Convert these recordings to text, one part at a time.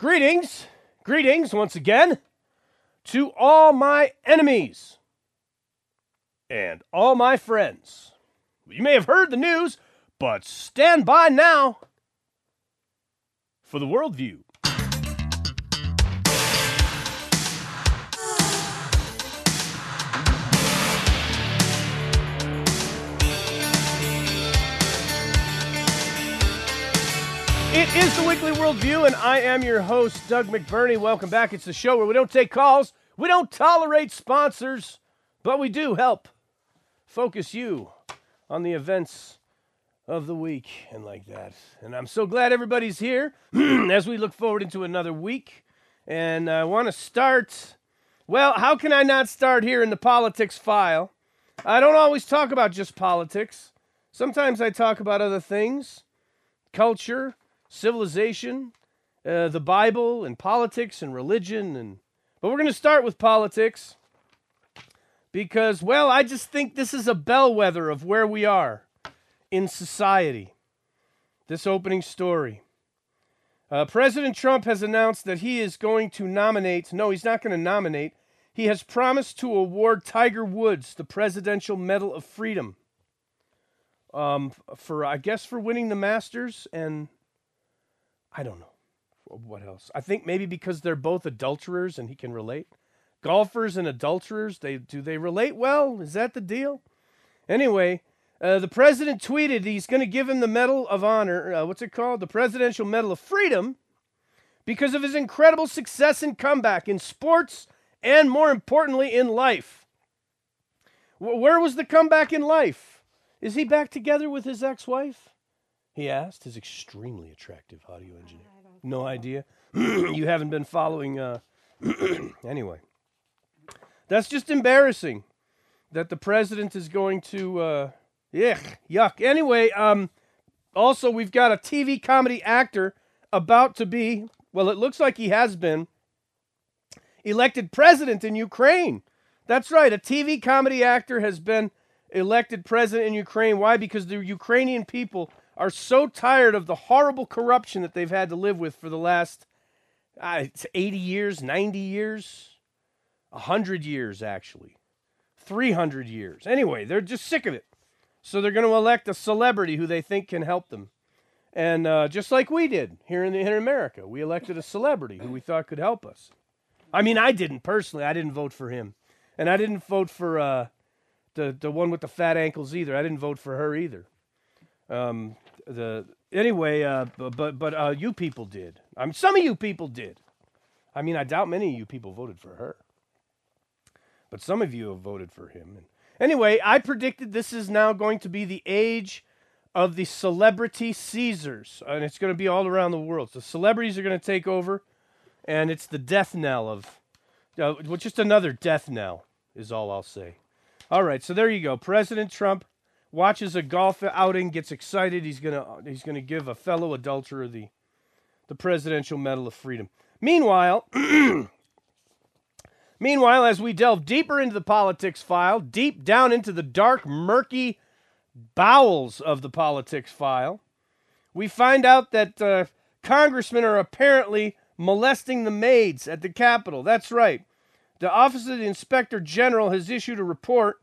Greetings once again to all my enemies and all my friends. You may have heard the news, but stand by now for the worldview. It is the Weekly Worldview, and I am your host, Doug McBurney. Welcome back. It's the show where we don't take calls, we don't tolerate sponsors, but we do help focus you on the events of the week and like that. And I'm so glad everybody's here as we look forward into another week. And I want to start, well, how can I not start here in the politics file? I don't always talk about just politics. Sometimes I talk about other things, culture, civilization, the Bible, and politics and religion. But we're going to start with politics because, well, I just think this is a bellwether of where we are in society. This opening story. President Trump has announced that he is going to nominate, no, he's not going to nominate, he has promised to award Tiger Woods the Presidential Medal of Freedom for winning the Masters, and I don't know what else. I think maybe because they're both adulterers and he can relate. Golfers and adulterers, do they relate well? Is that the deal? Anyway, the president tweeted he's going to give him the Medal of Honor, what's it called? The Presidential Medal of Freedom, because of his incredible success and comeback in sports and, more importantly, in life. Where was the comeback in life? Is he back together with his ex-wife? He asked, his extremely attractive audio engineer. No idea? You haven't been following. Anyway. That's just embarrassing that the president is going to, yuck. Anyway, also we've got a TV comedy actor about to be, well, it looks like he has been, elected president in Ukraine. That's right, a TV comedy actor has been elected president in Ukraine. Why? Because the Ukrainian people are so tired of the horrible corruption that they've had to live with for the last 80 years, 90 years, 100 years actually, 300 years. Anyway, they're just sick of it. So they're going to elect a celebrity who they think can help them. And just like we did here in America, we elected a celebrity who we thought could help us. I mean, I didn't personally. I didn't vote for him. And I didn't vote for the one with the fat ankles either. I didn't vote for her either. But you people did. Some of you people did. I mean, I doubt many of you people voted for her. But some of you have voted for him. And anyway, I predicted this is now going to be the age of the celebrity Caesars. And it's going to be all around the world. So celebrities are going to take over. And it's the death knell of, just another death knell is all I'll say. All right, so there you go. President Trump watches a golf outing, gets excited. He's gonna give a fellow adulterer the Presidential Medal of Freedom. Meanwhile, as we delve deeper into the politics file, deep down into the dark, murky bowels of the politics file, we find out that congressmen are apparently molesting the maids at the Capitol. That's right. The Office of the Inspector General has issued a report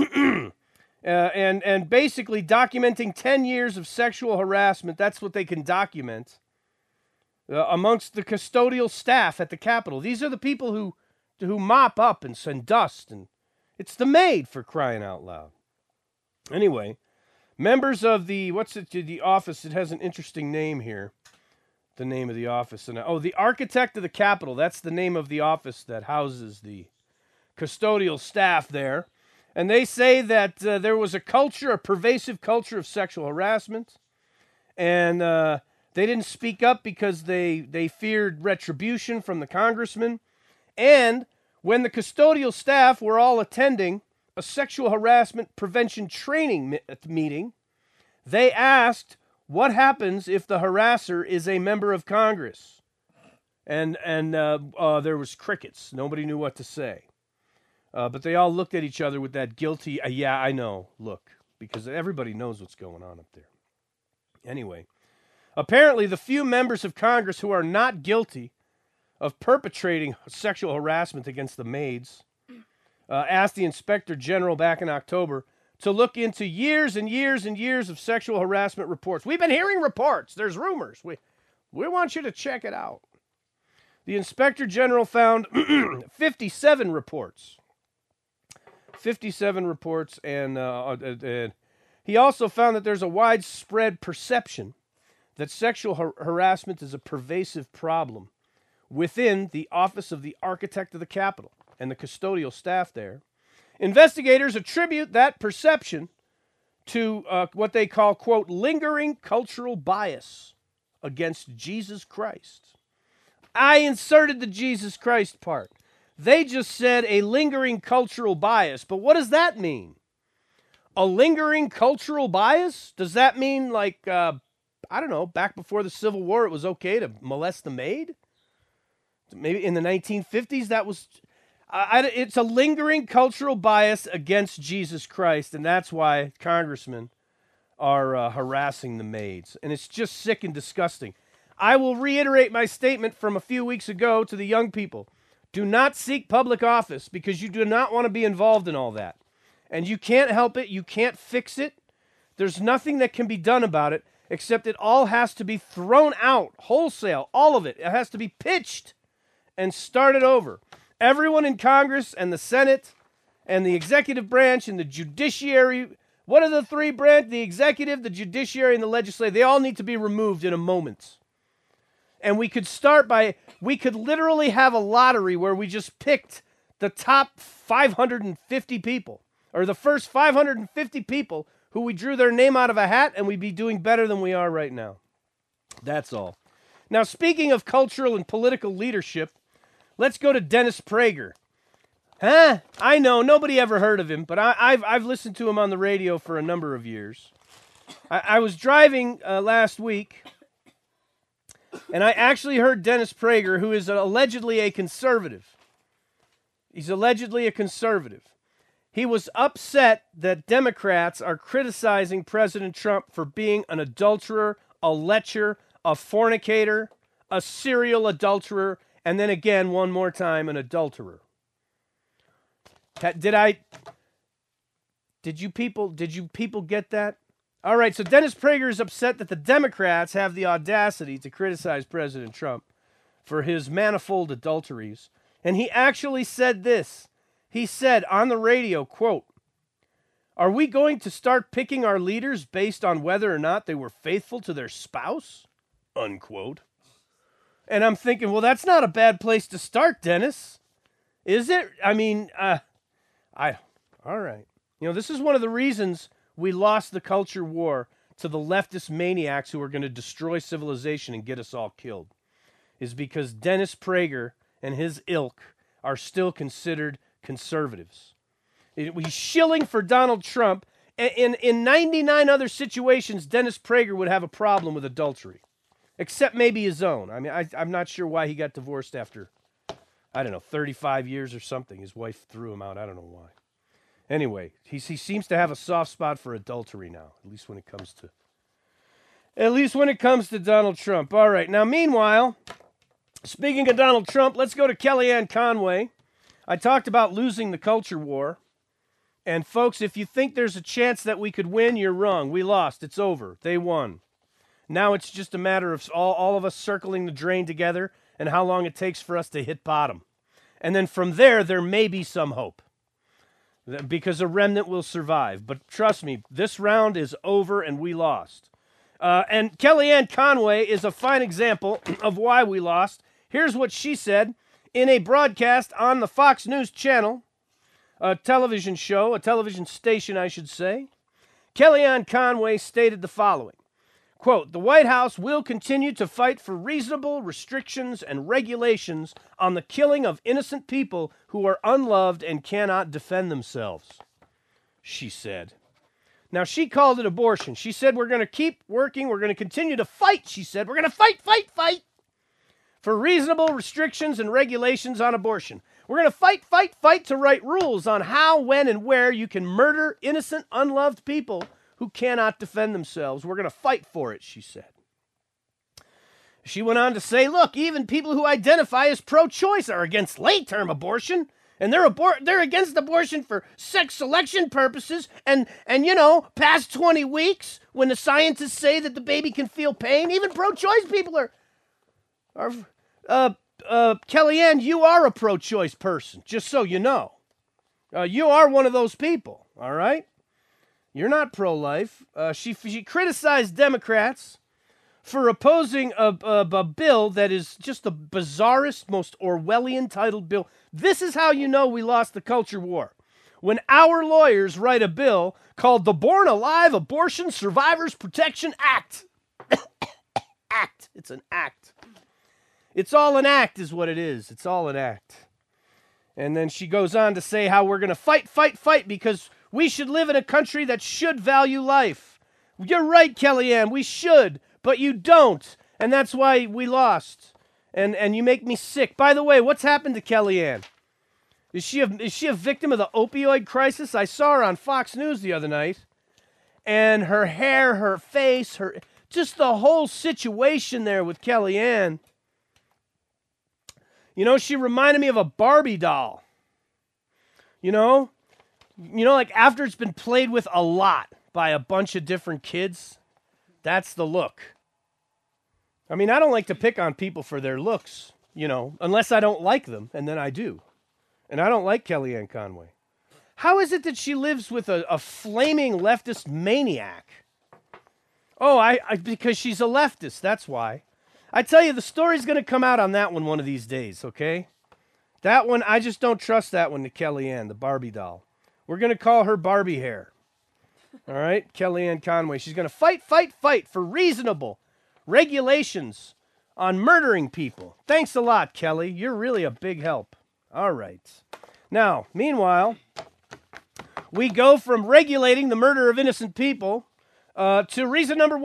and basically documenting 10 years of sexual harassment. That's what they can document amongst the custodial staff at the Capitol. These are the people who mop up and send dust, and it's the maid, for crying out loud. Anyway, members of the office, it has an interesting name here. The name of the office. The Architect of the Capitol. That's the name of the office that houses the custodial staff there. And they say that there was a pervasive culture of sexual harassment. And they didn't speak up because they feared retribution from the congressman. And when the custodial staff were all attending a sexual harassment prevention training meeting, they asked, what happens if the harasser is a member of Congress? And there was crickets. Nobody knew what to say. But they all looked at each other with that guilty, yeah, I know, look. Because everybody knows what's going on up there. Anyway, apparently the few members of Congress who are not guilty of perpetrating sexual harassment against the maids, asked the Inspector General back in October to look into years and years and years of sexual harassment reports. We've been hearing reports. There's rumors. We want you to check it out. The Inspector General found 57 reports. 57 reports, and he also found that there's a widespread perception that sexual harassment is a pervasive problem within the office of the architect of the Capitol and the custodial staff there. Investigators attribute that perception to what they call, quote, lingering cultural bias against Jesus Christ. I inserted the Jesus Christ part. They just said a lingering cultural bias, but what does that mean? A lingering cultural bias? Does that mean like, I don't know, back before the Civil War it was okay to molest the maid? Maybe in the 1950s that was... it's a lingering cultural bias against Jesus Christ, and that's why congressmen are harassing the maids. And it's just sick and disgusting. I will reiterate my statement from a few weeks ago to the young people. Do not seek public office because you do not want to be involved in all that. And you can't help it. You can't fix it. There's nothing that can be done about it except it all has to be thrown out, wholesale, all of it. It has to be pitched and started over. Everyone in Congress and the Senate and the executive branch and the judiciary, what are the three branches? The executive, the judiciary, and the legislative. They all need to be removed in a moment. And we could literally have a lottery where we just picked the top 550 people, or the first 550 people who we drew their name out of a hat, and we'd be doing better than we are right now. That's all. Now, speaking of cultural and political leadership, let's go to Dennis Prager. Huh? I know, nobody ever heard of him, but I've listened to him on the radio for a number of years. I was driving last week, and I actually heard Dennis Prager, who is allegedly a conservative. He's allegedly a conservative. He was upset that Democrats are criticizing President Trump for being an adulterer, a lecher, a fornicator, a serial adulterer, and then again, one more time, an adulterer. Did you people get that? All right, so Dennis Prager is upset that the Democrats have the audacity to criticize President Trump for his manifold adulteries. And he actually said this. He said on the radio, quote, "Are we going to start picking our leaders based on whether or not they were faithful to their spouse?" Unquote. And I'm thinking, well, that's not a bad place to start, Dennis. Is it? I mean, all right. You know, this is one of the reasons we lost the culture war to the leftist maniacs who are going to destroy civilization and get us all killed, is because Dennis Prager and his ilk are still considered conservatives. He's shilling for Donald Trump. In 99 other situations, Dennis Prager would have a problem with adultery, except maybe his own. I mean, I'm not sure why he got divorced after, 35 years or something. His wife threw him out. I don't know why. Anyway, he seems to have a soft spot for adultery now, at least when it comes to Donald Trump. All right. Now, meanwhile, speaking of Donald Trump, let's go to Kellyanne Conway. I talked about losing the culture war. And folks, if you think there's a chance that we could win, you're wrong. We lost. It's over. They won. Now it's just a matter of all of us circling the drain together and how long it takes for us to hit bottom. And then from there may be some hope, because a remnant will survive. But trust me, this round is over and we lost. And Kellyanne Conway is a fine example of why we lost. Here's what she said in a broadcast on the Fox News channel, a television show, a television station, I should say. Kellyanne Conway stated the following, quote, "The White House will continue to fight for reasonable restrictions and regulations on the killing of innocent people who are unloved and cannot defend themselves," she said. Now, she called it abortion. She said, we're going to keep working. We're going to continue to fight, she said. We're going to fight for reasonable restrictions and regulations on abortion. We're going to fight to write rules on how, when, and where you can murder innocent, unloved people who cannot defend themselves. We're going to fight for it, she said. She went on to say, look, even people who identify as pro-choice are against late-term abortion. And they're against abortion for sex selection purposes and past 20 weeks when the scientists say that the baby can feel pain. Even pro-choice people are Kellyanne, you are a pro-choice person, just so you know. You are one of those people, all right? You're not pro-life. She criticized Democrats for opposing a bill that is just the bizarrest, most Orwellian titled bill. This is how you know we lost the culture war. When our lawyers write a bill called the Born Alive Abortion Survivors Protection Act. Act. It's an act. It's all an act is what it is. It's all an act. And then she goes on to say how we're going to fight because we should live in a country that should value life. You're right, Kellyanne, we should, but you don't. And that's why we lost. And you make me sick. By the way, what's happened to Kellyanne? Is she a victim of the opioid crisis? I saw her on Fox News the other night. And her hair, her face, just the whole situation there with Kellyanne. She reminded me of a Barbie doll. Like after it's been played with a lot by a bunch of different kids, that's the look. I mean, I don't like to pick on people for their looks, unless I don't like them, and then I do. And I don't like Kellyanne Conway. How is it that she lives with a flaming leftist maniac? Oh, because she's a leftist, that's why. I tell you, the story's going to come out on that one of these days, okay? That one, I just don't trust that one to Kellyanne, the Barbie doll. We're going to call her Barbie hair. All right? Kellyanne Conway. She's going to fight for reasonable regulations on murdering people. Thanks a lot, Kelly. You're really a big help. All right. Now, meanwhile, we go from regulating the murder of innocent people to reason number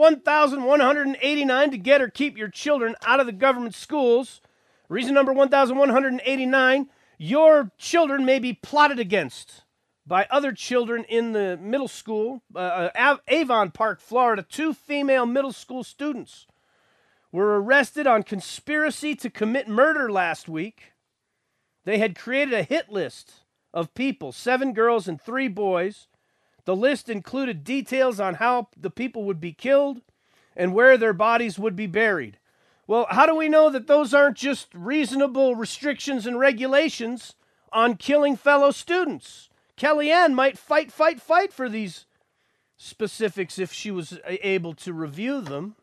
1,189 to get or keep your children out of the government schools. Reason number 1,189, your children may be plotted against by other children in the middle school. Avon Park, Florida, 2 female middle school students were arrested on conspiracy to commit murder last week. They had created a hit list of people, 7 girls and 3 boys. The list included details on how the people would be killed and where their bodies would be buried. Well, how do we know that those aren't just reasonable restrictions and regulations on killing fellow students? Kellyanne might fight for these specifics if she was able to review them.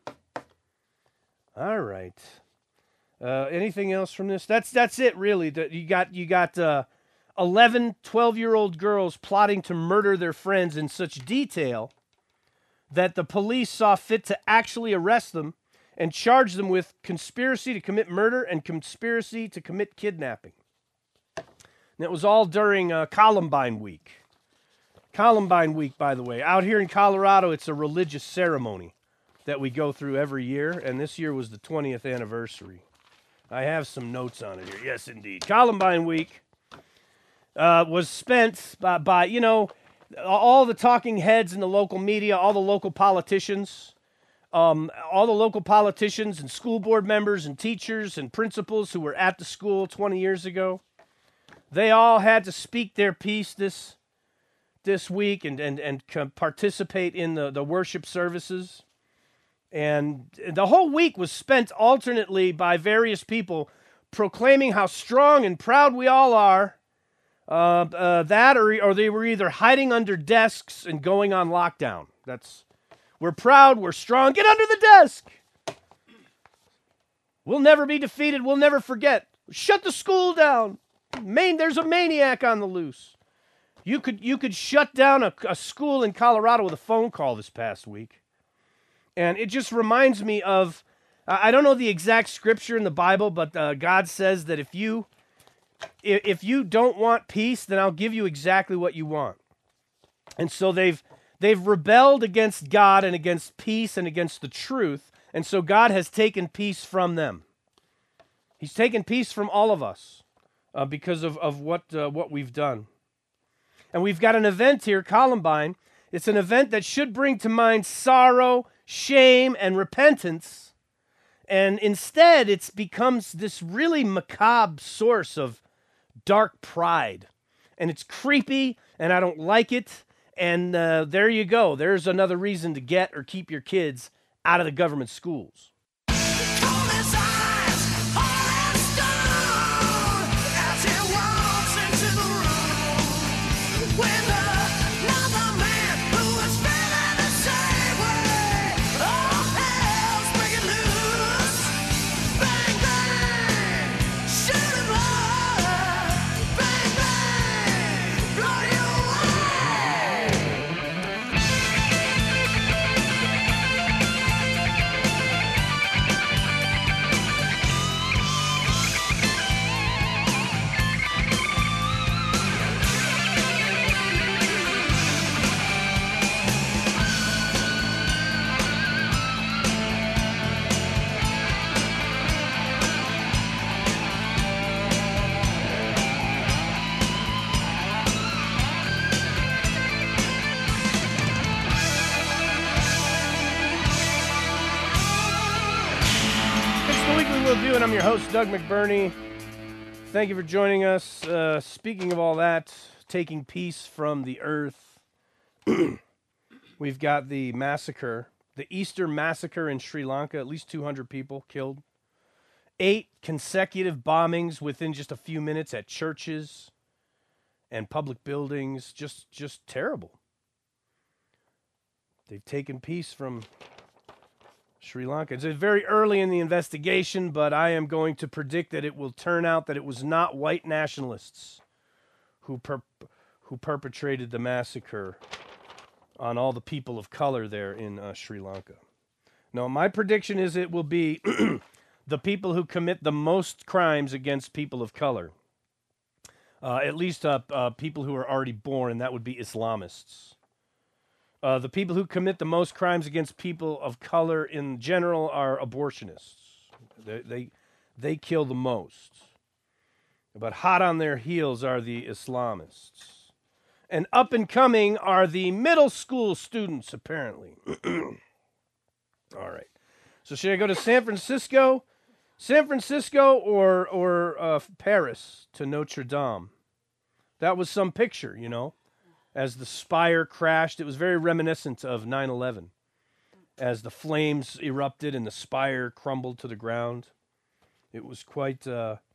All right. Anything else from this? That's it, really. You got 11, 12-year-old girls plotting to murder their friends in such detail that the police saw fit to actually arrest them and charge them with conspiracy to commit murder and conspiracy to commit kidnapping. And it was all during Columbine Week. Columbine Week, by the way. Out here in Colorado, it's a religious ceremony that we go through every year, and this year was the 20th anniversary. I have some notes on it here. Yes, indeed. Columbine Week was spent by all the talking heads in the local media, all the local politicians, and school board members and teachers and principals who were at the school 20 years ago. They all had to speak their piece this week and participate in the worship services. And the whole week was spent alternately by various people proclaiming how strong and proud we all are. Or they were either hiding under desks and going on lockdown. We're proud, we're strong, get under the desk. We'll never be defeated, we'll never forget. Shut the school down. There's a maniac on the loose. You could shut down a school in Colorado with a phone call this past week. And it just reminds me of, I don't know the exact scripture in the Bible, but God says that if you don't want peace, then I'll give you exactly what you want. And so they've rebelled against God and against peace and against the truth, and so God has taken peace from them. He's taken peace from all of us because of what we've done. And we've got an event here, Columbine. It's an event that should bring to mind sorrow, shame, and repentance. And instead, it becomes this really macabre source of dark pride. And it's creepy, and I don't like it. And there you go. There's another reason to get or keep your kids out of the government schools. And I'm your host, Doug McBurney. Thank you for joining us. Speaking of all that, taking peace from the earth, we've got the massacre, the Easter massacre in Sri Lanka, at least 200 people killed. 8 consecutive bombings within just a few minutes at churches and public buildings. Just terrible. They've taken peace from Sri Lanka. It's very early in the investigation, but I am going to predict that it will turn out that it was not white nationalists who perpetrated the massacre on all the people of color there in Sri Lanka. No, my prediction is it will be the people who commit the most crimes against people of color. At least people who are already born, and that would be Islamists. The people who commit the most crimes against people of color in general are abortionists. They kill the most. But hot on their heels are the Islamists. And up and coming are the middle school students, apparently. All right. So should I go to San Francisco? San Francisco or Paris to Notre Dame? That was some picture, you know. As the spire crashed, it was very reminiscent of 9/11. As the flames erupted and the spire crumbled to the ground. It was quite...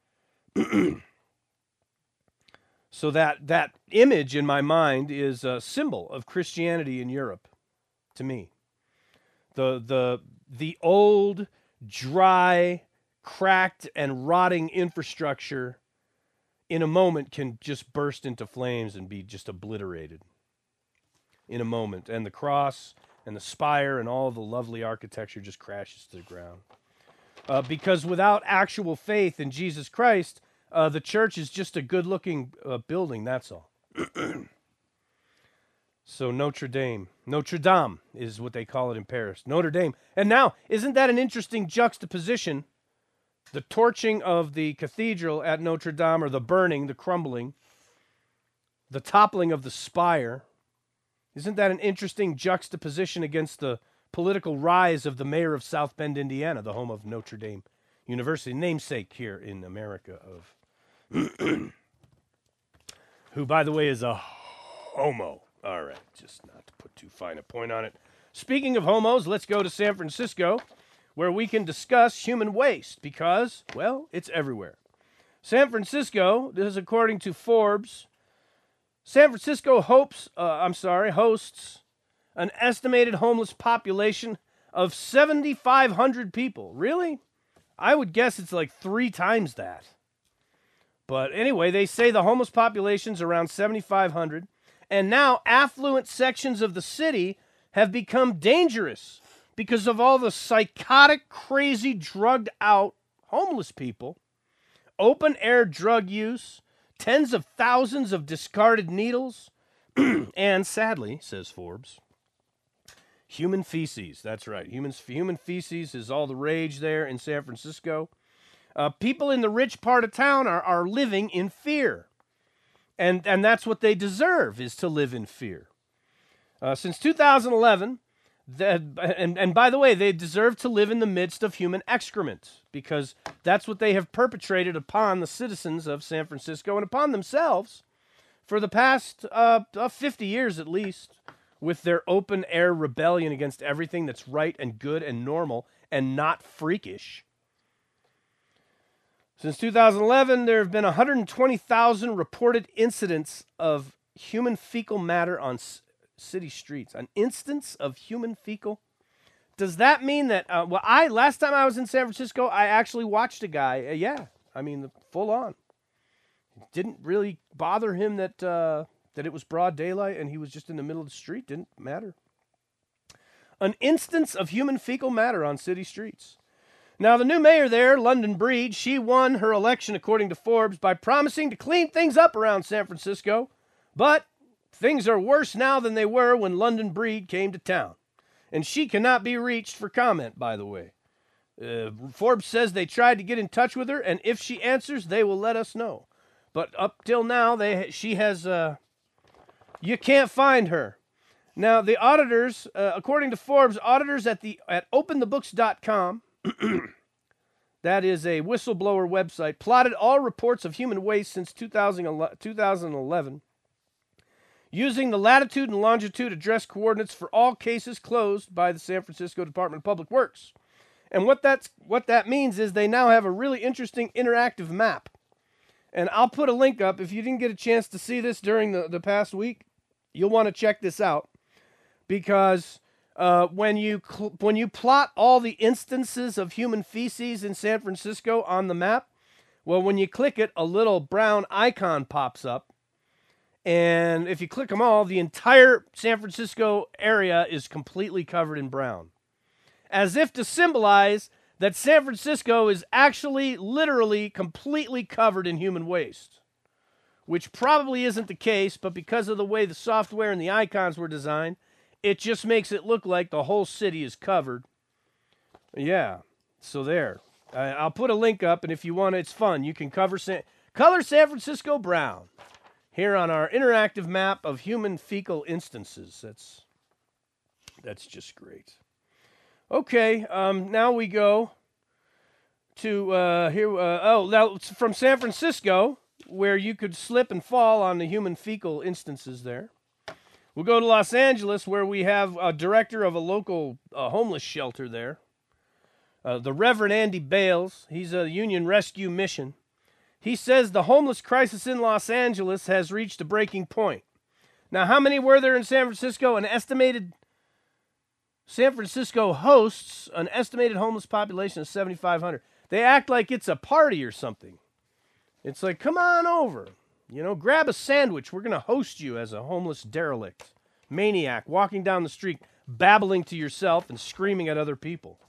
So that image in my mind is a symbol of Christianity in Europe, to me. The old, dry, cracked, and rotting infrastructure in a moment can just burst into flames and be just obliterated in a moment. And the cross and the spire and all the lovely architecture just crashes to the ground. Because without actual faith in Jesus Christ, the church is just a good-looking building, that's all. So Notre Dame is what they call it in Paris. Notre Dame. And now, isn't that an interesting juxtaposition? The torching of the cathedral at Notre Dame, or the burning, the crumbling, the toppling of the spire. Isn't that an interesting juxtaposition against the political rise of the mayor of South Bend, Indiana, the home of Notre Dame University, namesake here in America of, who, by the way, is a homo. All right, just not to put too fine a point on it. Speaking of homos, let's go to San Francisco, where we can discuss human waste because, well, it's everywhere. San Francisco, this is according to Forbes, San Francisco hosts an estimated homeless population of 7,500 people. Really? I would guess it's like 3 times that. But anyway, they say the homeless population's around 7,500, and now affluent sections of the city have become dangerous because of all the psychotic, crazy, drugged-out homeless people, open-air drug use, tens of thousands of discarded needles, and sadly, says Forbes, human feces. That's right. Human feces is all the rage there in San Francisco. People in the rich part of town are living in fear. And that's what they deserve, is to live in fear. Since 2011, And by the way, they deserve to live in the midst of human excrement, because that's what they have perpetrated upon the citizens of San Francisco and upon themselves for the past 50 years at least, with their open-air rebellion against everything that's right and good and normal and not freakish. Since 2011, there have been 120,000 reported incidents of human fecal matter on city streets. An instance of human fecal? Does that mean that, last time I was in San Francisco, I actually watched a guy, full on. It didn't really bother him that it was broad daylight and he was just in the middle of the street. Didn't matter. An instance of human fecal matter on city streets. Now, the new mayor there, London Breed, she won her election, according to Forbes, by promising to clean things up around San Francisco. But things are worse now than they were when London Breed came to town. And she cannot be reached for comment, by the way. Forbes says they tried to get in touch with her, and if she answers, they will let us know. But up till now, she has, you can't find her. Now, the auditors, according to Forbes, auditors at openthebooks.com, that is a whistleblower website, plotted all reports of human waste since 2011, using the latitude and longitude address coordinates for all cases closed by the San Francisco Department of Public Works. And what that means is they now have a really interesting interactive map. And I'll put a link up. If you didn't get a chance to see this during the past week, you'll want to check this out. Because when you plot all the instances of human feces in San Francisco on the map, well, when you click it, a little brown icon pops up. And if you click them all, the entire San Francisco area is completely covered in brown. As if to symbolize that San Francisco is actually, literally, completely covered in human waste. Which probably isn't the case, but because of the way the software and the icons were designed, it just makes it look like the whole city is covered. Yeah, so there. I'll put a link up, and if you want, it's fun. You can color San Francisco brown here on our interactive map of human fecal instances. That's just great. Okay, now we go to now it's from San Francisco, where you could slip and fall on the human fecal instances there. We'll go to Los Angeles, where we have a director of a local homeless shelter there, the Reverend Andy Bales. He's a Union Rescue Mission. He says the homeless crisis in Los Angeles has reached a breaking point. Now, how many were there in San Francisco? An estimated San Francisco hosts an estimated homeless population of 7,500. They act like it's a party or something. It's like, come on over. Grab a sandwich. We're going to host you as a homeless derelict, maniac, walking down the street, babbling to yourself and screaming at other people.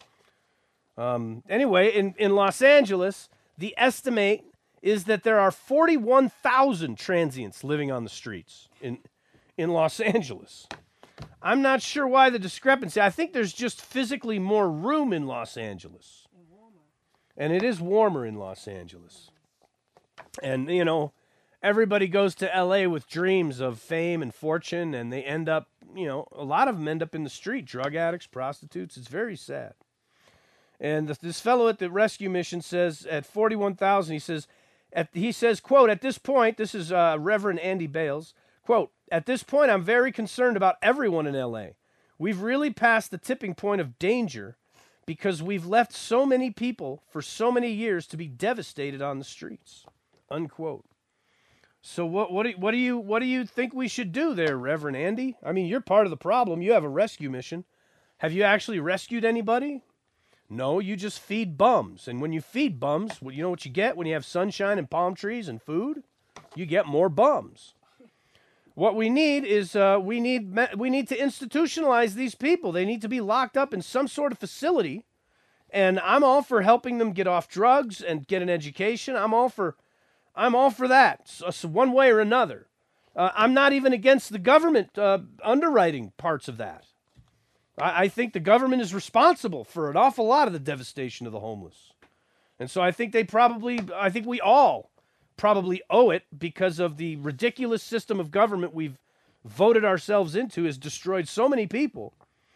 Anyway, in Los Angeles, the estimate is that there are 41,000 transients living on the streets in Los Angeles. I'm not sure why the discrepancy. I think there's just physically more room in Los Angeles. And it is warmer in Los Angeles. And, everybody goes to L.A. with dreams of fame and fortune, and they end up, a lot of them end up in the street, drug addicts, prostitutes. It's very sad. And this fellow at the rescue mission says at 41,000, he says, quote, at this point, this is Reverend Andy Bales, quote, at this point, I'm very concerned about everyone in L.A. We've really passed the tipping point of danger because we've left so many people for so many years to be devastated on the streets, unquote. So what do you think we should do there, Reverend Andy? I mean, you're part of the problem. You have a rescue mission. Have you actually rescued anybody? No, you just feed bums. And when you feed bums, you know what you get when you have sunshine and palm trees and food? You get more bums. What we need is we need to institutionalize these people. They need to be locked up in some sort of facility. And I'm all for helping them get off drugs and get an education. I'm all for that, so one way or another. I'm not even against the government underwriting parts of that. I think the government is responsible for an awful lot of the devastation of the homeless. And so I think we all probably owe it, because of the ridiculous system of government we've voted ourselves into has destroyed so many people.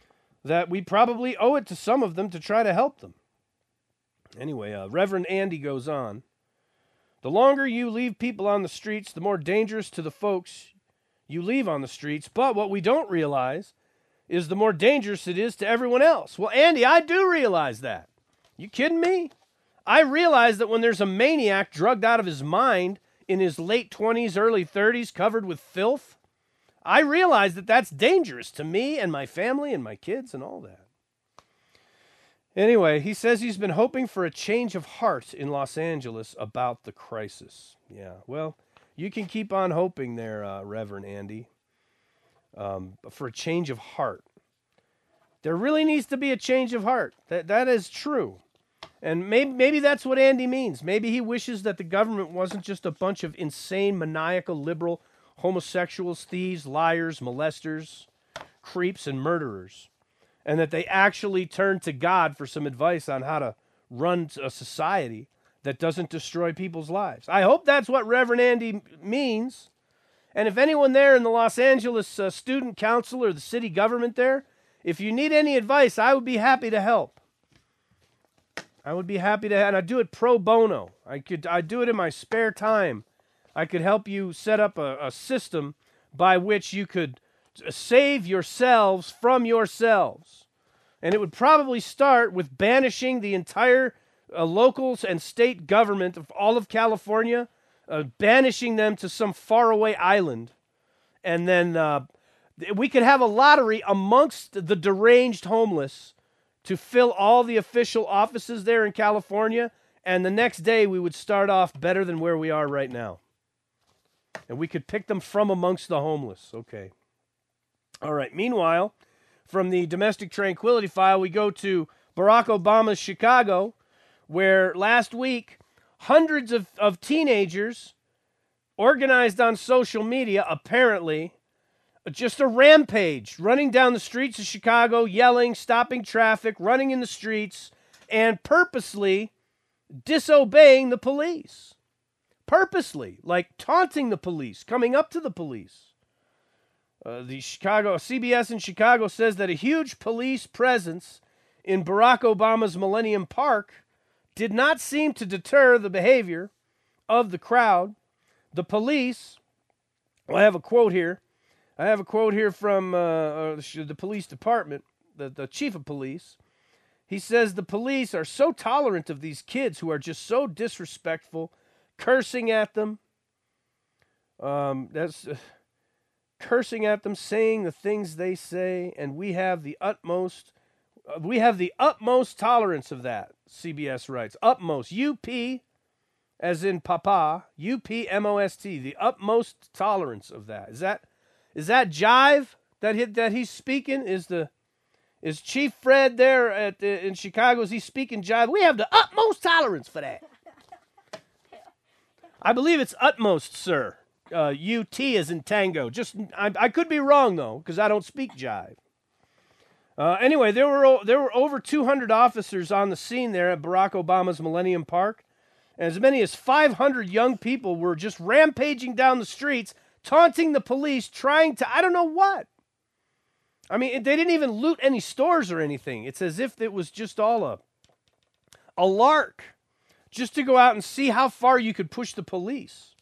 that we probably owe it to some of them to try to help them. Anyway, Reverend Andy goes on. The longer you leave people on the streets, the more dangerous to the folks you leave on the streets. But what we don't realize is the more dangerous it is to everyone else. Well, Andy, I do realize that. You kidding me? I realize that when there's a maniac drugged out of his mind in his late 20s, early 30s, covered with filth, I realize that that's dangerous to me and my family and my kids and all that. Anyway, he says he's been hoping for a change of heart in Los Angeles about the crisis. Yeah, well, you can keep on hoping there, Reverend Andy, for a change of heart. There really needs to be a change of heart. That is true. And maybe that's what Andy means. Maybe he wishes that the government wasn't just a bunch of insane, maniacal, liberal, homosexuals, thieves, liars, molesters, creeps, and murderers. And that they actually turn to God for some advice on how to run a society that doesn't destroy people's lives. I hope that's what Reverend Andy means. And if anyone there in the Los Angeles Student Council or the city government there, if you need any advice, I would be happy to help. I would be happy to, and I do it pro bono. I do it in my spare time. I could help you set up a system by which you could save yourselves from yourselves. And it would probably start with banishing the entire locals and state government of all of California, banishing them to some faraway island. And then we could have a lottery amongst the deranged homeless to fill all the official offices there in California, and the next day we would start off better than where we are right now. And we could pick them from amongst the homeless. Okay. All right. Meanwhile, from the domestic tranquility file, we go to Barack Obama's Chicago, where last week, hundreds of teenagers organized on social media, apparently, just a rampage, running down the streets of Chicago, yelling, stopping traffic, running in the streets, and purposely disobeying the police. Purposely, like taunting the police, coming up to the police. The CBS in Chicago says that a huge police presence in Barack Obama's Millennium Park did not seem to deter the behavior of the crowd. The police, well, I have a quote here. From the police department, the chief of police. He says the police are so tolerant of these kids who are just so disrespectful, cursing at them. Cursing at them, saying the things they say, and we have the utmost tolerance of that. CBS writes, utmost, UP, as in Papa, UPMOST, the utmost tolerance of that. Is that jive that he's speaking? Is Chief Fred there in Chicago? Is he speaking jive? We have the utmost tolerance for that. I believe it's utmost, sir. UT is in tango. I could be wrong though, because I don't speak jive. Anyway, there were over 200 officers on the scene there at Barack Obama's Millennium Park, and as many as 500 young people were just rampaging down the streets, taunting the police, trying to, I don't know what. I mean, they didn't even loot any stores or anything. It's as if it was just all a lark, just to go out and see how far you could push the police.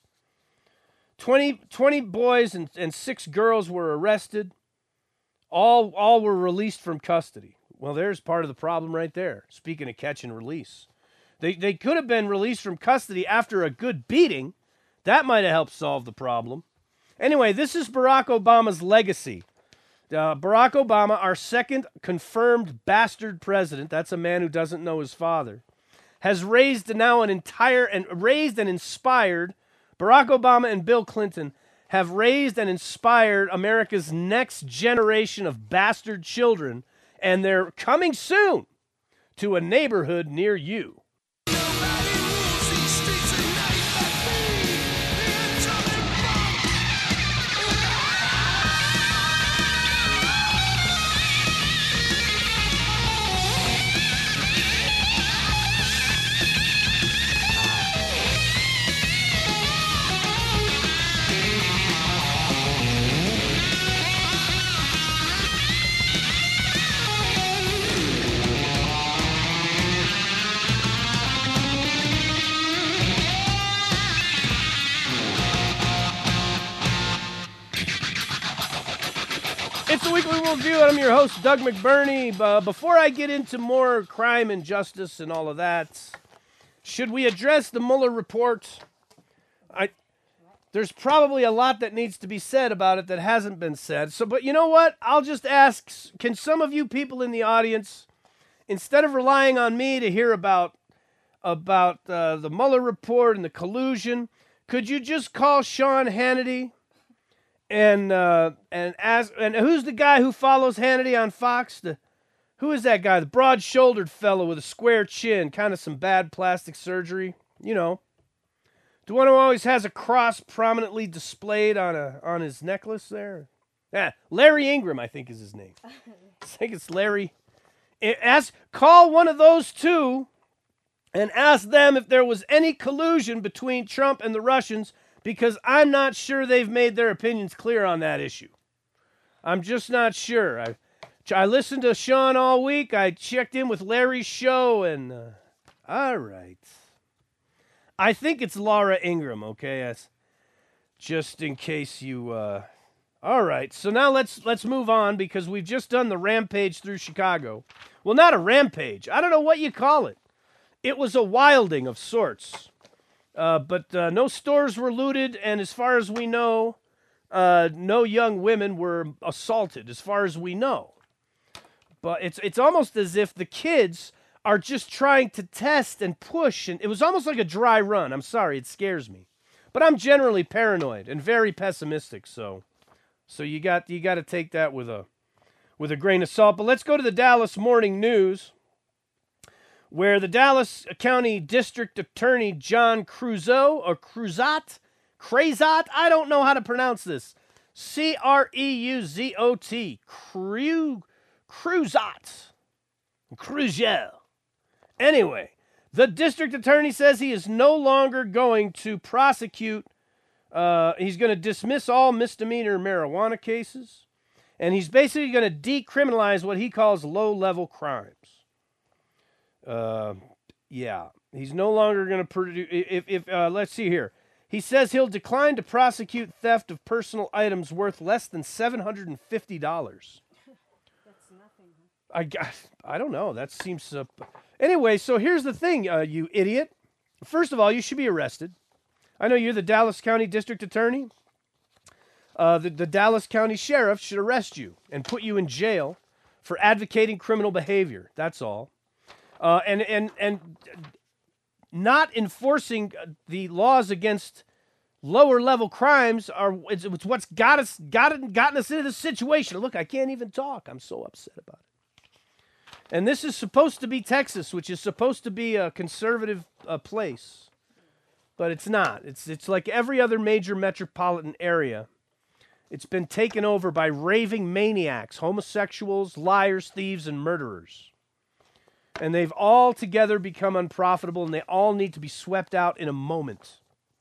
20 boys and 6 girls were arrested. All were released from custody. Well, there's part of the problem right there. Speaking of catch and release. They could have been released from custody after a good beating. That might have helped solve the problem. Anyway, this is Barack Obama's legacy. Barack Obama, our second confirmed bastard president, that's a man who doesn't know his father, has raised and inspired, Barack Obama and Bill Clinton have raised and inspired America's next generation of bastard children, and they're coming soon to a neighborhood near you. It's the Weekly Review, and I'm your host, Doug McBurney. Before I get into more crime and justice and all of that, should we address the Mueller report? There's probably a lot that needs to be said about it that hasn't been said. But you know what? I'll just ask, can some of you people in the audience, instead of relying on me to hear about the Mueller report and the collusion, could you just call Sean Hannity and ask, and who's the guy who follows Hannity on Fox? Who is that guy? The broad-shouldered fellow with a square chin, kind of some bad plastic surgery, you know. The one who always has a cross prominently displayed on his necklace there. Yeah, Larry Ingram, I think is his name. I think it's Larry. Call one of those two and ask them if there was any collusion between Trump and the Russians, because I'm not sure they've made their opinions clear on that issue. I'm just not sure. I listened to Sean all week. I checked in with Larry's show, and all right. I think it's Laura Ingram, okay? Just in case you... All right, so now let's move on, because we've just done the rampage through Chicago. Well, not a rampage. I don't know what you call it. It was a wilding of sorts. But no stores were looted, and as far as we know, no young women were assaulted, as far as we know. But it's almost as if the kids are just trying to test and push, and it was almost like a dry run. I'm sorry, it scares me. But I'm generally paranoid and very pessimistic, so you got to take that with a grain of salt. But let's go to the Dallas Morning News, where the Dallas County District Attorney John Creuzot, I don't know how to pronounce this, Creuzot, Creuzot. Anyway, the district attorney says he is no longer going to prosecute, he's going to dismiss all misdemeanor marijuana cases, and he's basically going to decriminalize what he calls low-level crimes. Yeah, he's no longer going to produce, let's see here. He says he'll decline to prosecute theft of personal items worth less than $750. That's nothing. I don't know. That seems... Anyway, so here's the thing, you idiot. First of all, you should be arrested. I know you're the Dallas County District Attorney. The Dallas County Sheriff should arrest you and put you in jail for advocating criminal behavior. That's all. And not enforcing the laws against lower level crimes it's what's gotten us into this situation. Look, I can't even talk. I'm so upset about it. And this is supposed to be Texas, which is supposed to be a conservative place, but it's not. It's like every other major metropolitan area. It's been taken over by raving maniacs, homosexuals, liars, thieves, and murderers. And they've all together become unprofitable, and they all need to be swept out in a moment.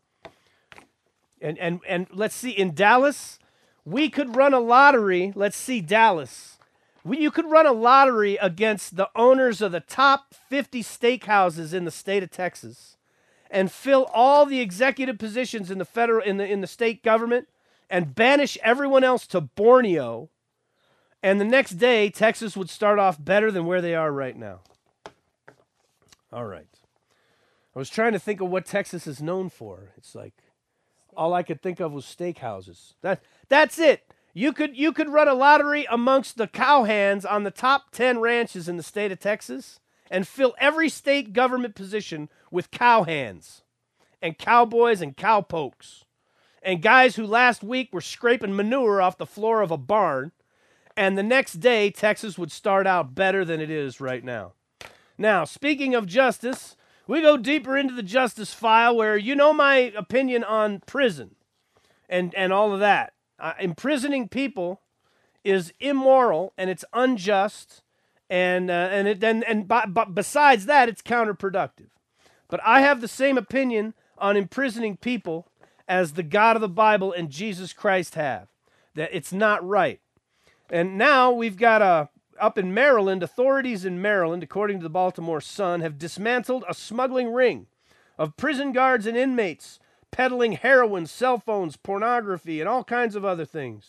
And let's see, in Dallas, we could run a lottery. Let's see, Dallas. You could run a lottery against the owners of the top 50 steakhouses in the state of Texas and fill all the executive positions in the federal in the state government and banish everyone else to Borneo. And the next day, Texas would start off better than where they are right now. All right. I was trying to think of what Texas is known for. It's like all I could think of was steakhouses. That's it. You could run a lottery amongst the cowhands on the top 10 ranches in the state of Texas and fill every state government position with cowhands and cowboys and cowpokes and guys who last week were scraping manure off the floor of a barn, and the next day Texas would start out better than it is right now. Now, speaking of justice, we go deeper into the justice file, where you know my opinion on prison and all of that. Imprisoning people is immoral and it's unjust, and besides that, it's counterproductive. But I have the same opinion on imprisoning people as the God of the Bible and Jesus Christ have. That it's not right. And now we've got up in Maryland, authorities in Maryland, according to the Baltimore Sun, have dismantled a smuggling ring of prison guards and inmates peddling heroin, cell phones, pornography, and all kinds of other things.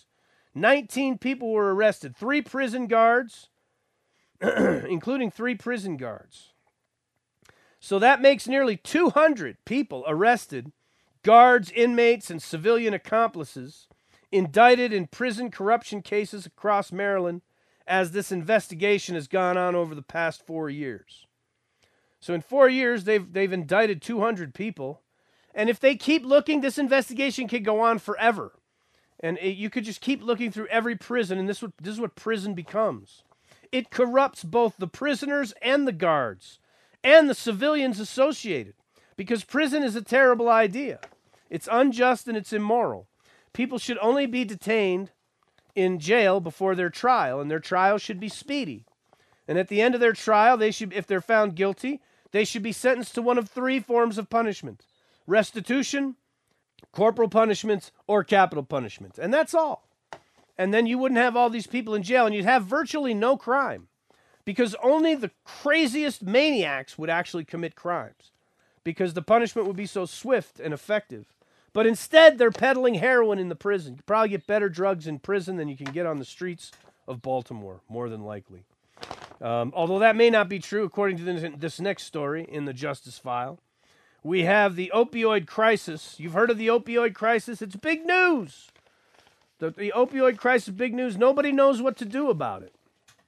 19 people were arrested, 3 prison guards, including 3 prison guards. So that makes nearly 200 people arrested, guards, inmates, and civilian accomplices, indicted in prison corruption cases across Maryland as this investigation has gone on over the past 4 years. So in 4 years, they've indicted 200 people. And if they keep looking, this investigation could go on forever. And you could just keep looking through every prison, and this is what prison becomes. It corrupts both the prisoners and the guards and the civilians associated, because prison is a terrible idea. It's unjust and it's immoral. People should only be detained in jail before their trial, and their trial should be speedy. And at the end of their trial, they should, if they're found guilty, they should be sentenced to one of 3 forms of punishment: restitution, corporal punishment, or capital punishment. And that's all. And then you wouldn't have all these people in jail, and you'd have virtually no crime, because only the craziest maniacs would actually commit crimes, because the punishment would be so swift and effective. But instead, they're peddling heroin in the prison. You probably get better drugs in prison than you can get on the streets of Baltimore, more than likely. Although that may not be true, according to this next story in the Justice File. We have the opioid crisis. You've heard of the opioid crisis? It's big news. The opioid crisis is big news. Nobody knows what to do about it.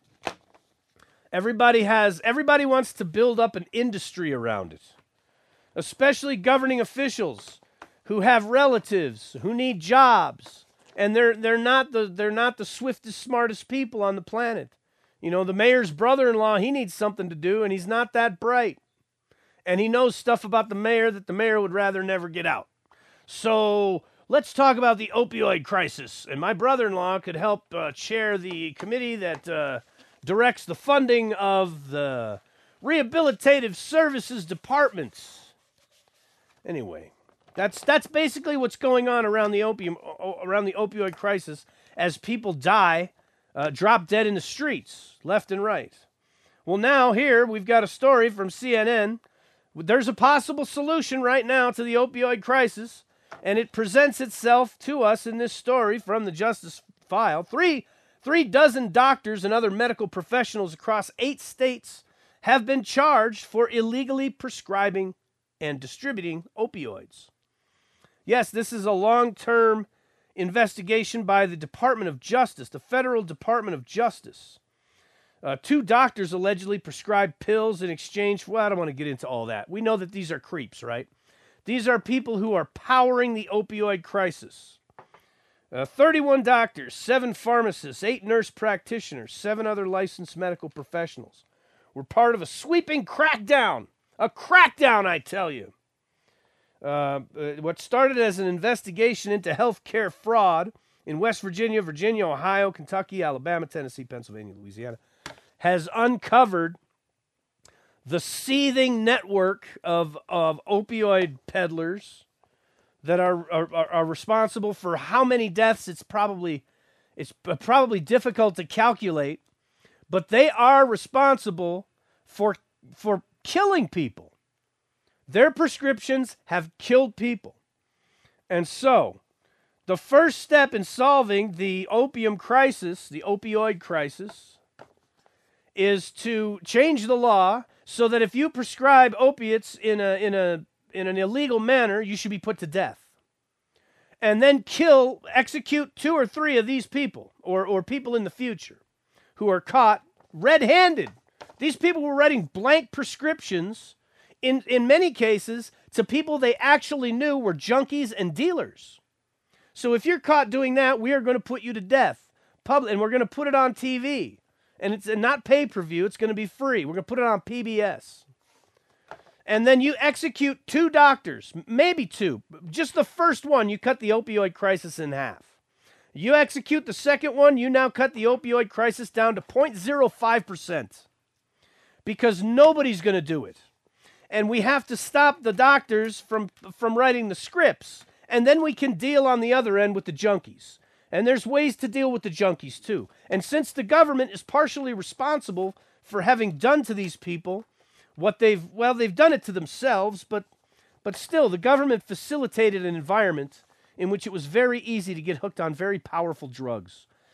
Everybody wants to build up an industry around it, especially governing officials who have relatives who need jobs, and they're not the swiftest, smartest people on the planet. You know, the mayor's brother-in-law, he needs something to do, and he's not that bright. And he knows stuff about the mayor that the mayor would rather never get out. So let's talk about the opioid crisis. And my brother-in-law could help chair the committee that directs the funding of the rehabilitative services departments. Anyway, that's basically what's going on around the opioid crisis as people die, drop dead in the streets, left and right. Well, now here we've got a story from CNN. There's a possible solution right now to the opioid crisis, and it presents itself to us in this story from the Justice File. Three dozen doctors and other medical professionals across 8 states have been charged for illegally prescribing and distributing opioids. Yes, this is a long-term investigation by the Department of Justice, the Federal Department of Justice. 2 doctors allegedly prescribed pills in exchange for, well, I don't want to get into all that. We know that these are creeps, right? These are people who are powering the opioid crisis. 31 doctors, 7 pharmacists, 8 nurse practitioners, 7 other licensed medical professionals were part of a sweeping crackdown. A crackdown, I tell you. What started as an investigation into healthcare fraud in West Virginia, Ohio, Kentucky, Alabama, Tennessee, Pennsylvania, Louisiana, has uncovered the seething network of opioid peddlers that are responsible for how many deaths. It's probably difficult to calculate, but they are responsible for killing people. Their prescriptions have killed people. And so, the first step in solving the opioid crisis, is to change the law so that if you prescribe opiates in an illegal manner, you should be put to death. And then execute 2 or 3 of these people, or people in the future, who are caught red-handed. These people were writing blank prescriptions, in many cases, to people they actually knew were junkies and dealers. So if you're caught doing that, we are going to put you to death. And we're going to put it on TV. And it's not pay-per-view, it's going to be free. We're going to put it on PBS. And then you execute 2 doctors, maybe 2. Just the first one, you cut the opioid crisis in half. You execute the second one, you now cut the opioid crisis down to 0.05%. Because nobody's going to do it. And we have to stop the doctors from writing the scripts. And then we can deal on the other end with the junkies. And there's ways to deal with the junkies, too. And since the government is partially responsible for having done to these people what they've done it to themselves, but still, the government facilitated an environment in which it was very easy to get hooked on very powerful drugs.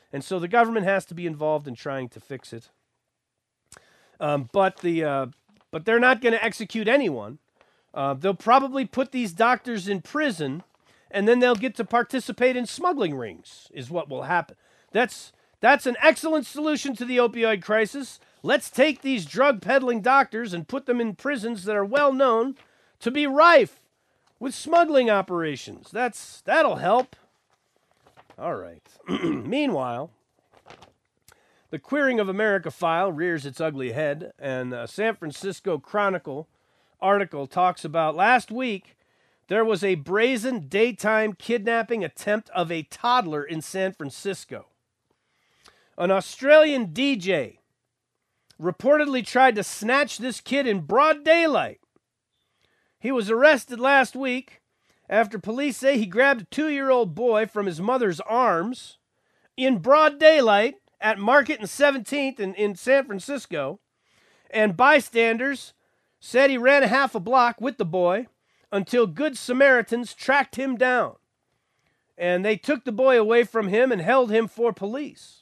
And so the government has to be involved in trying to fix it. But they're not going to execute anyone. They'll probably put these doctors in prison, and then they'll get to participate in smuggling rings, is what will happen. That's an excellent solution to the opioid crisis. Let's take these drug peddling doctors and put them in prisons that are well known to be rife with smuggling operations. That'll help. All right. Meanwhile, the Queering of America file rears its ugly head, and a San Francisco Chronicle article talks about last week there was a brazen daytime kidnapping attempt of a toddler in San Francisco. An Australian DJ reportedly tried to snatch this kid in broad daylight. He was arrested last week after police say he grabbed a 2-year-old boy from his mother's arms in broad daylight at Market and 17th in San Francisco, and bystanders said he ran a half a block with the boy until Good Samaritans tracked him down. And they took the boy away from him and held him for police.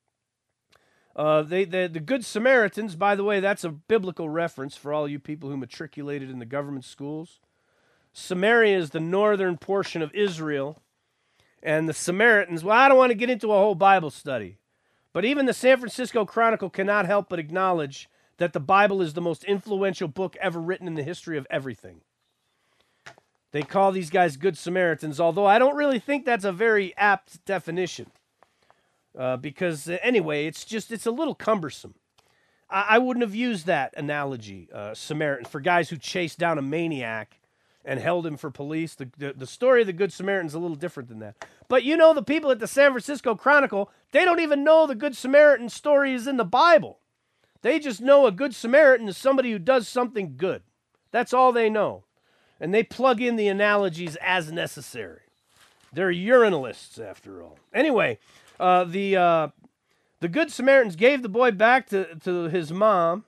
The Good Samaritans, by the way, that's a biblical reference for all you people who matriculated in the government schools. Samaria is the northern portion of Israel. And the Samaritans, well, I don't want to get into a whole Bible study. But even the San Francisco Chronicle cannot help but acknowledge that the Bible is the most influential book ever written in the history of everything. They call these guys Good Samaritans, although I don't really think that's a very apt definition. Because anyway, it's a little cumbersome. I wouldn't have used that analogy, Samaritan, for guys who chased down a maniac and held him for police. The story of the Good Samaritan is a little different than that. But you know, the people at the San Francisco Chronicle, they don't even know the Good Samaritan story is in the Bible. They just know a Good Samaritan is somebody who does something good. That's all they know. And they plug in the analogies as necessary. They're urinalists, after all. Anyway, the Good Samaritans gave the boy back to his mom.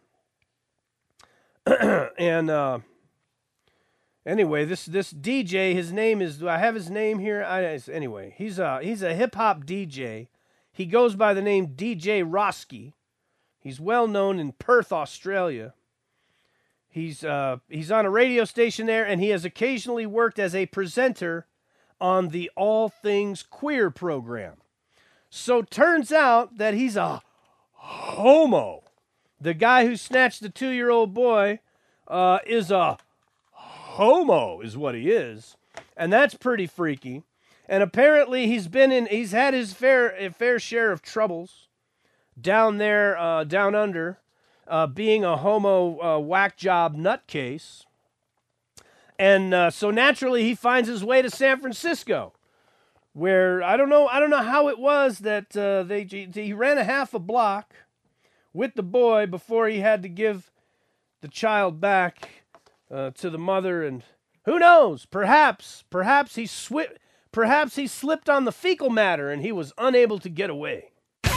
And anyway, this DJ, his name is, do I have his name here? Anyway, he's a hip-hop DJ. He goes by the name DJ Roski. He's well known in Perth, Australia. He's on a radio station there, and he has occasionally worked as a presenter on the All Things Queer program. So turns out that he's a homo. The guy who snatched the 2-year-old boy is a homo, is what he is. And that's pretty freaky. And apparently he's had his fair share of troubles down there, down under, being a homo whack job nutcase. And so naturally he finds his way to San Francisco, where I don't know how it was that he ran a half a block with the boy before he had to give the child back to the mother. And who knows? Perhaps he slipped on the fecal matter and he was unable to get away.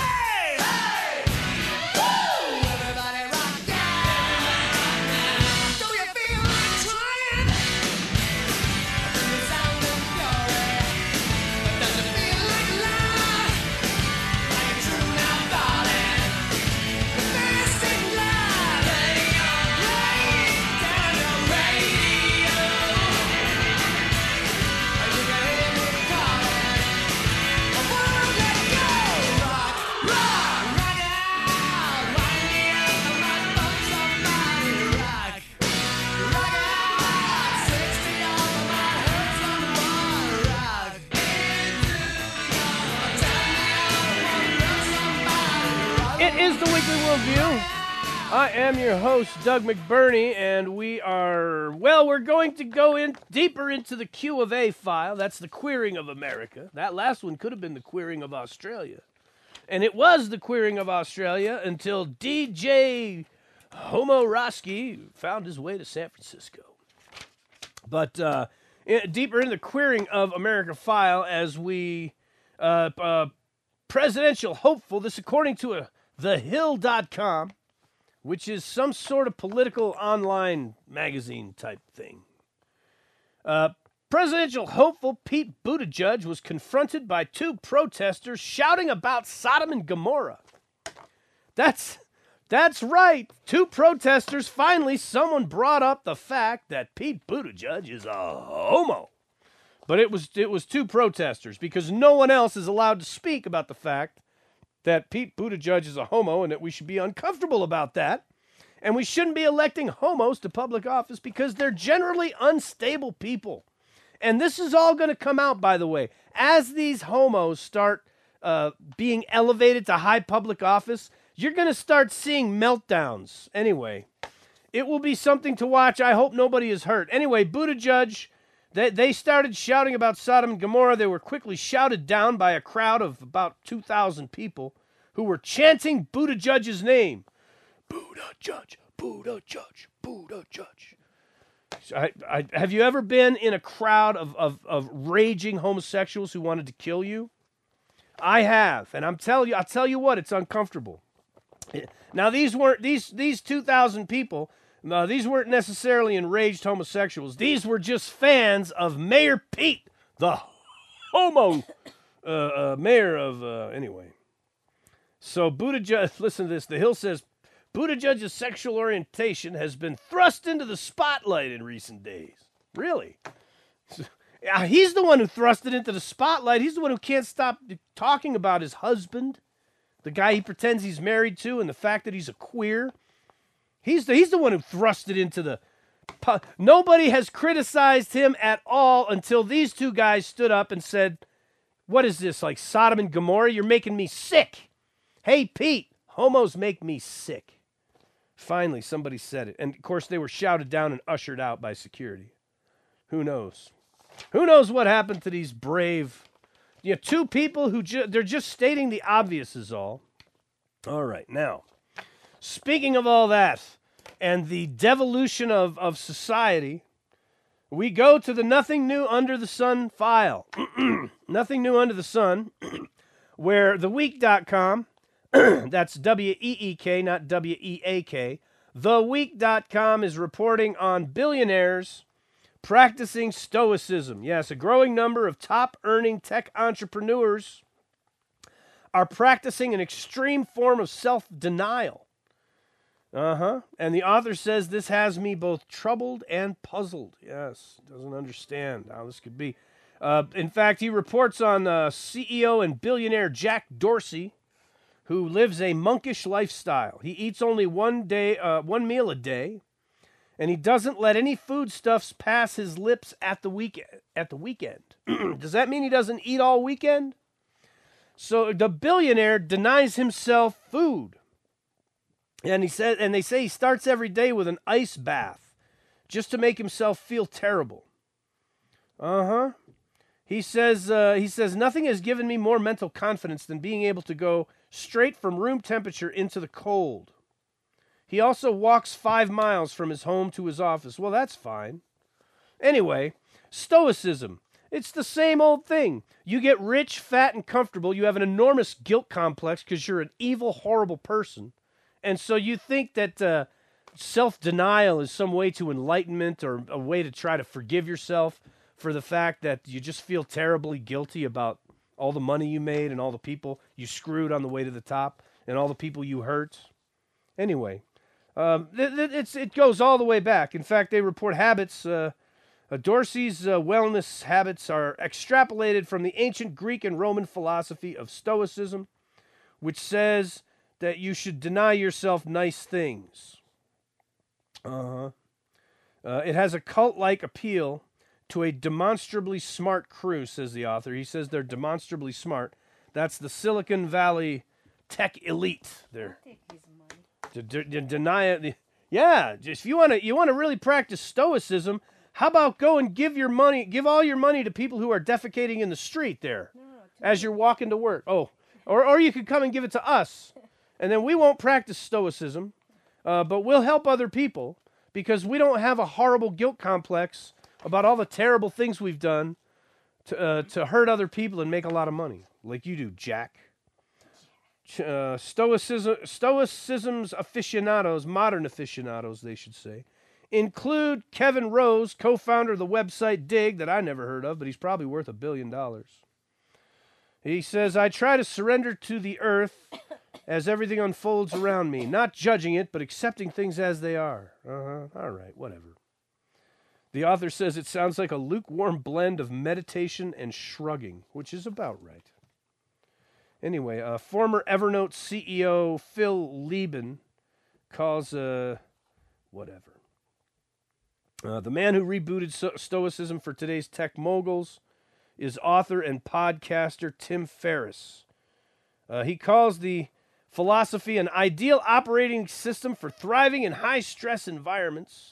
I am your host, Doug McBurney, and we're going to go in deeper into the Q of A file. That's the Queering of America. That last one could have been the Queering of Australia. And it was the Queering of Australia until DJ Homo Roski found his way to San Francisco. But deeper into the Queering of America file as we presidential hopeful, this according to thehill.com, which is some sort of political online magazine type thing. Presidential hopeful Pete Buttigieg was confronted by two protesters shouting about Sodom and Gomorrah. That's right. Two protesters. Finally, someone brought up the fact that Pete Buttigieg is a homo. But it was two protesters because no one else is allowed to speak about the fact that Pete Buttigieg is a homo and that we should be uncomfortable about that. And we shouldn't be electing homos to public office because they're generally unstable people. And this is all going to come out, by the way. As these homos start being elevated to high public office, you're going to start seeing meltdowns. Anyway, it will be something to watch. I hope nobody is hurt. Anyway, Buttigieg, they started shouting about Sodom and Gomorrah. They were quickly shouted down by a crowd of about 2,000 people who were chanting Buttigieg's name. Buttigieg, Buttigieg, Buttigieg. Have you ever been in a crowd of raging homosexuals who wanted to kill you? I have, and I'll tell you what, it's uncomfortable. Now these 2,000 people, these weren't necessarily enraged homosexuals. These were just fans of Mayor Pete, the homo mayor of anyway. So Buttigieg, listen to this. The Hill says Buttigieg's sexual orientation has been thrust into the spotlight in recent days. Really? He's the one who thrust it into the spotlight. He's the one who can't stop talking about his husband, the guy he pretends he's married to, and the fact that he's a queer. He's the one who thrust it into the... Nobody has criticized him at all until these two guys stood up and said, what is this, like Sodom and Gomorrah? You're making me sick. Hey, Pete, homos make me sick. Finally, somebody said it. And, of course, they were shouted down and ushered out by security. Who knows? Who knows what happened to these brave... two people who they're just stating the obvious is all. All right, now, speaking of all that and the devolution of society, we go to the Nothing New Under the Sun file. Nothing New Under the Sun, where theweek.com, that's W-E-E-K, not W-E-A-K, theweek.com is reporting on billionaires practicing stoicism. Yes, a growing number of top-earning tech entrepreneurs are practicing an extreme form of self-denial. And the author says this has me both troubled and puzzled. Yes, doesn't understand how this could be. In fact, he reports on CEO and billionaire Jack Dorsey, who lives a monkish lifestyle. He eats only one meal a day, and he doesn't let any foodstuffs pass his lips at the weekend. Does that mean he doesn't eat all weekend? So the billionaire denies himself food. And they say he starts every day with an ice bath just to make himself feel terrible. He says nothing has given me more mental confidence than being able to go straight from room temperature into the cold. He also walks 5 miles from his home to his office. Well, that's fine. Anyway, stoicism. It's the same old thing. You get rich, fat, and comfortable. You have an enormous guilt complex because you're an evil, horrible person. And so you think that self-denial is some way to enlightenment or a way to try to forgive yourself for the fact that you just feel terribly guilty about all the money you made and all the people you screwed on the way to the top and all the people you hurt. Anyway, it goes all the way back. In fact, they report habits. Dorsey's wellness habits are extrapolated from the ancient Greek and Roman philosophy of Stoicism, which says that you should deny yourself nice things. It has a cult-like appeal to a demonstrably smart crew, says the author. He says they're demonstrably smart. That's the Silicon Valley tech elite. They're deny it. Yeah, if you want to really practice stoicism, how about go and give all your money to people who are defecating in the street there as you're walking to work. Oh, or you could come and give it to us, and then we won't practice stoicism, but we'll help other people because we don't have a horrible guilt complex about all the terrible things we've done to hurt other people and make a lot of money, like you do, Jack. Stoicism's aficionados, modern aficionados, they should say, include Kevin Rose, co-founder of the website Dig, that I never heard of, but he's probably worth $1 billion. He says, I try to surrender to the earth as everything unfolds around me, not judging it, but accepting things as they are. All right, whatever. The author says it sounds like a lukewarm blend of meditation and shrugging, which is about right. Anyway, former Evernote CEO Phil Lieben calls whatever. The man who rebooted Stoicism for today's tech moguls is author and podcaster Tim Ferriss. He calls the philosophy an ideal operating system for thriving in high-stress environments.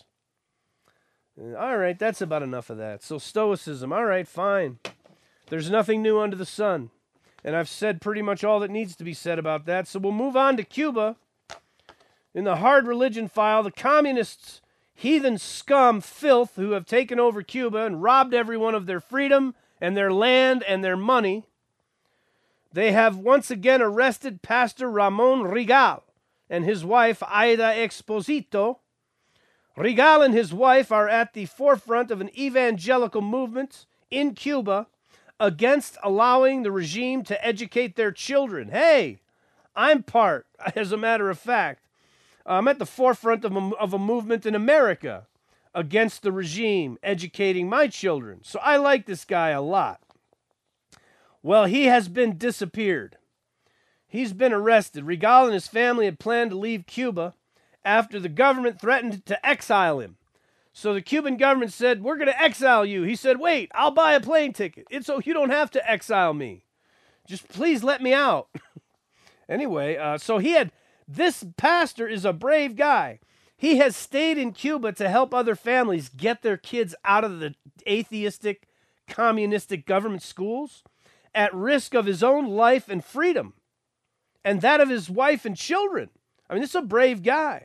All right, that's about enough of that. So Stoicism, all right, fine. There's nothing new under the sun. And I've said pretty much all that needs to be said about that. So we'll move on to Cuba. In the hard religion file, the communists, heathen scum, filth, who have taken over Cuba and robbed everyone of their freedom and their land and their money, they have once again arrested Pastor Ramon Rigal and his wife, Aida Exposito. Rigal and his wife are at the forefront of an evangelical movement in Cuba against allowing the regime to educate their children. Hey, I'm part, as a matter of fact. I'm at the forefront of a movement in America against the regime educating my children. So I like this guy a lot. Well, he has been disappeared. He's been arrested. Rigal and his family had planned to leave Cuba after the government threatened to exile him. So the Cuban government said, we're going to exile you. He said, wait, I'll buy a plane ticket. So you don't have to exile me. Just please let me out. Anyway, so this pastor is a brave guy. He has stayed in Cuba to help other families get their kids out of the atheistic, communistic government schools at risk of his own life and freedom and that of his wife and children. I mean, this is a brave guy.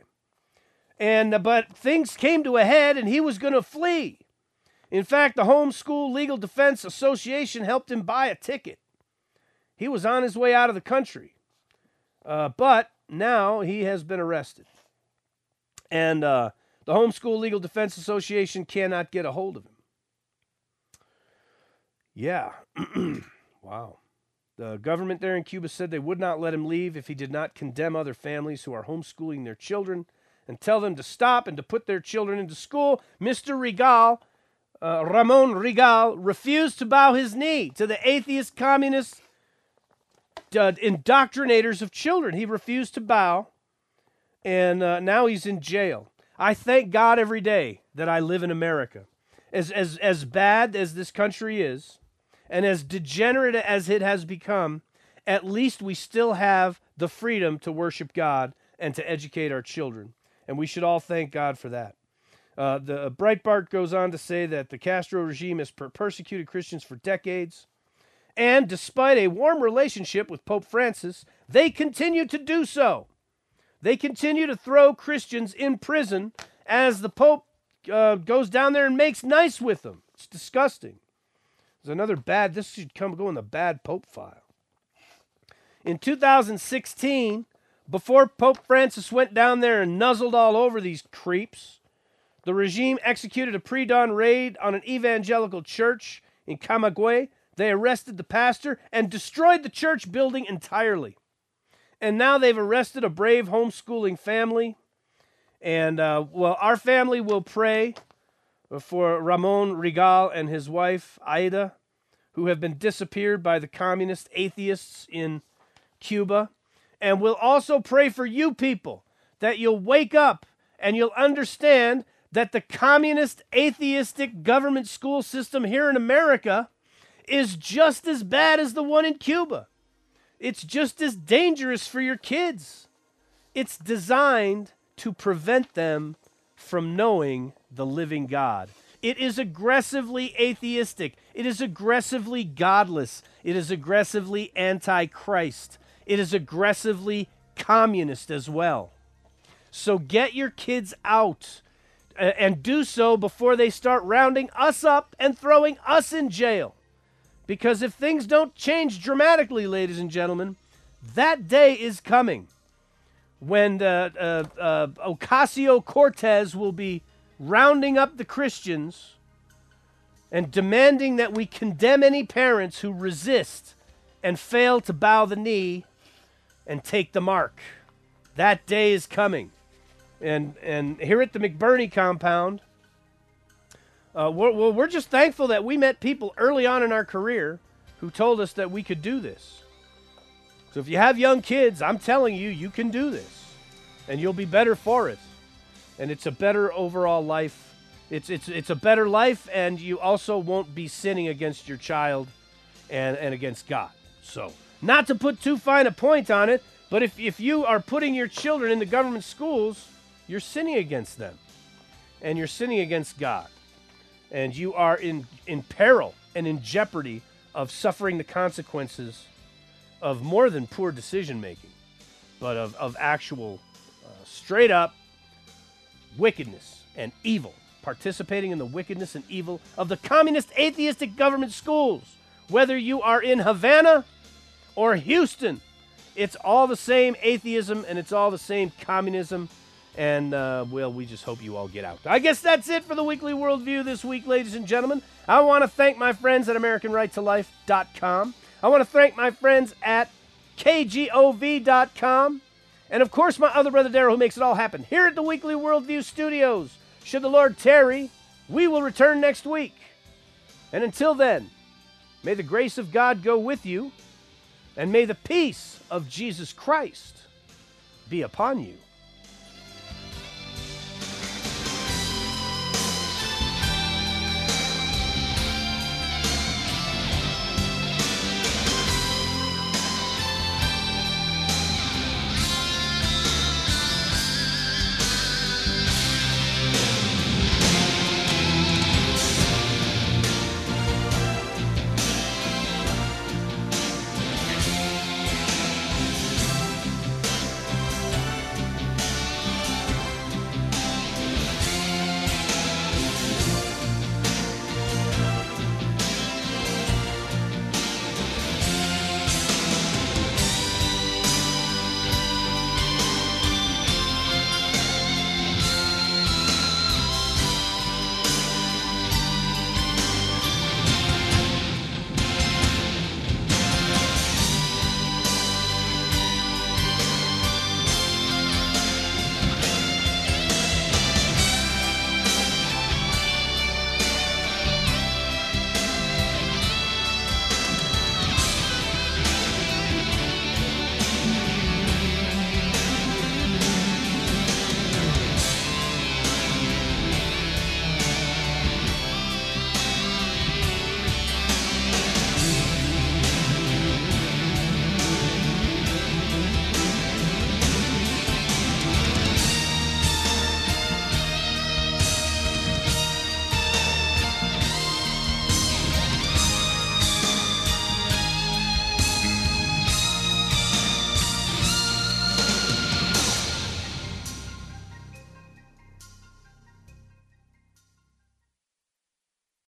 But things came to a head and he was going to flee. In fact, the Homeschool Legal Defense Association helped him buy a ticket. He was on his way out of the country. But now he has been arrested. And the Homeschool Legal Defense Association cannot get a hold of him. Yeah. Wow. The government there in Cuba said they would not let him leave if he did not condemn other families who are homeschooling their children and tell them to stop and to put their children into school. Mr. Rigal, Ramon Rigal, refused to bow his knee to the atheist communist indoctrinators of children. He refused to bow, and now he's in jail. I thank God every day that I live in America. As bad as this country is, and as degenerate as it has become, at least we still have the freedom to worship God and to educate our children. And we should all thank God for that. The Breitbart goes on to say that the Castro regime has persecuted Christians for decades. And despite a warm relationship with Pope Francis, they continue to do so. They continue to throw Christians in prison as the Pope goes down there and makes nice with them. It's disgusting. There's another this should go in the bad Pope file. In 2016, before Pope Francis went down there and nuzzled all over these creeps, the regime executed a pre-dawn raid on an evangelical church in Camagüey. They arrested the pastor and destroyed the church building entirely. And now they've arrested a brave homeschooling family. And, our family will pray for Ramon Rigal and his wife, Aida, who have been disappeared by the communist atheists in Cuba. And we'll also pray for you people, that you'll wake up and you'll understand that the communist atheistic government school system here in America is just as bad as the one in Cuba. It's just as dangerous for your kids. It's designed to prevent them from knowing the living God. It is aggressively atheistic. It is aggressively godless. It is aggressively anti-Christ. It is aggressively communist as well. So get your kids out and do so before they start rounding us up and throwing us in jail. Because if things don't change dramatically, ladies and gentlemen, that day is coming when Ocasio-Cortez will be rounding up the Christians and demanding that we condemn any parents who resist and fail to bow the knee and take the mark. That day is coming. And here at the McBurney compound, we're just thankful that we met people early on in our career who told us that we could do this. So if you have young kids, I'm telling you, you can do this. And you'll be better for it. And it's a better overall life. It's a better life, and you also won't be sinning against your child and against God. So, not to put too fine a point on it, but if you are putting your children in the government schools, you're sinning against them. And you're sinning against God. And you are in peril and in jeopardy of suffering the consequences of more than poor decision making, but of actual straight up wickedness and evil, participating in the wickedness and evil of the communist atheistic government schools. Whether you are in Havana or Houston, it's all the same atheism and it's all the same communism. And, well, we just hope you all get out. I guess that's it for the Weekly Worldview this week, ladies and gentlemen. I want to thank my friends at AmericanRightToLife.com. I want to thank my friends at KGOV.com. And, of course, my other brother Daryl, who makes it all happen here at the Weekly Worldview Studios. Should the Lord tarry, we will return next week. And until then, may the grace of God go with you, and may the peace of Jesus Christ be upon you.